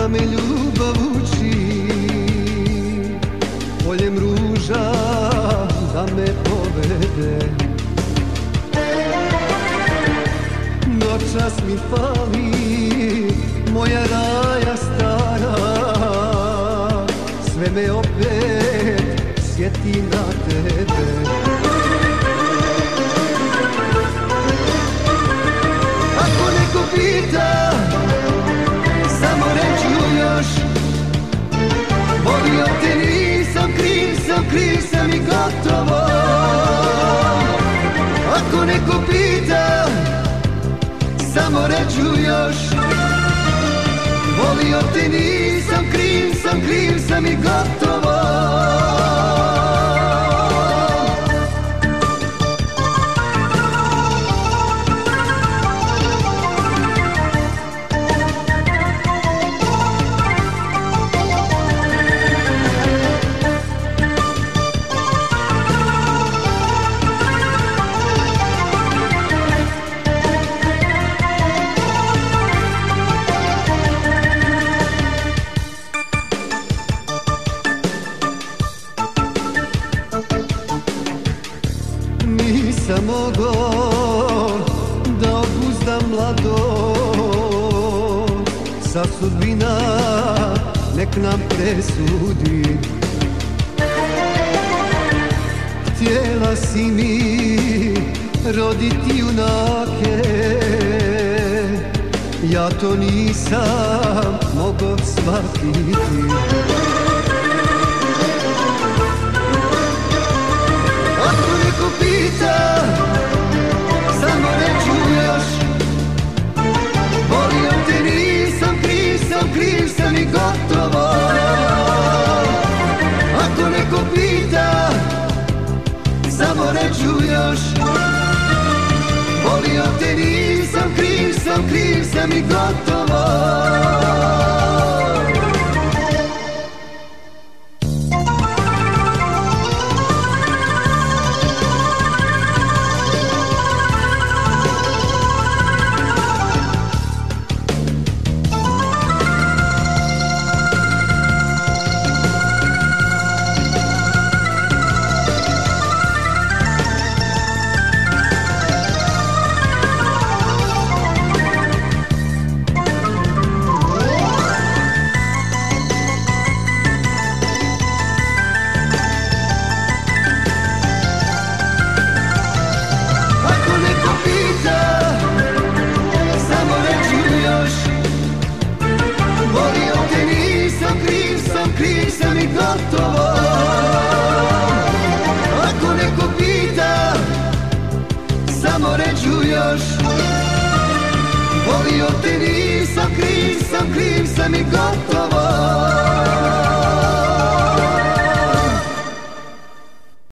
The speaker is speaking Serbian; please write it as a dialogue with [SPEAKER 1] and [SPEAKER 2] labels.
[SPEAKER 1] me ljubav uči, poljem ruža da me povede. Noćas mi fali moja raja stara, sve me opet sjeti na tebe. Ako neko pita, samo reću još, volio te nisam, kriv sam i gotovo. Ako neko pita, samo reću još, volio te nisam, kriv sam i gotovo. Nisam mogao da obuzdam mladost, sad sudbina nek nam presudi. Htjela si mi roditi junake, ja to nisam mogao shvatiti. Ako neko pita, samo reću još, volio te nisam, kriv sam i gotovo. Ako neko pita, samo reću još, volio te nisam, kriv sam i gotovo. Kriv sam i gotovo. Ako neko pita, samo reću još, volio te nisam, kriv sam i gotovo.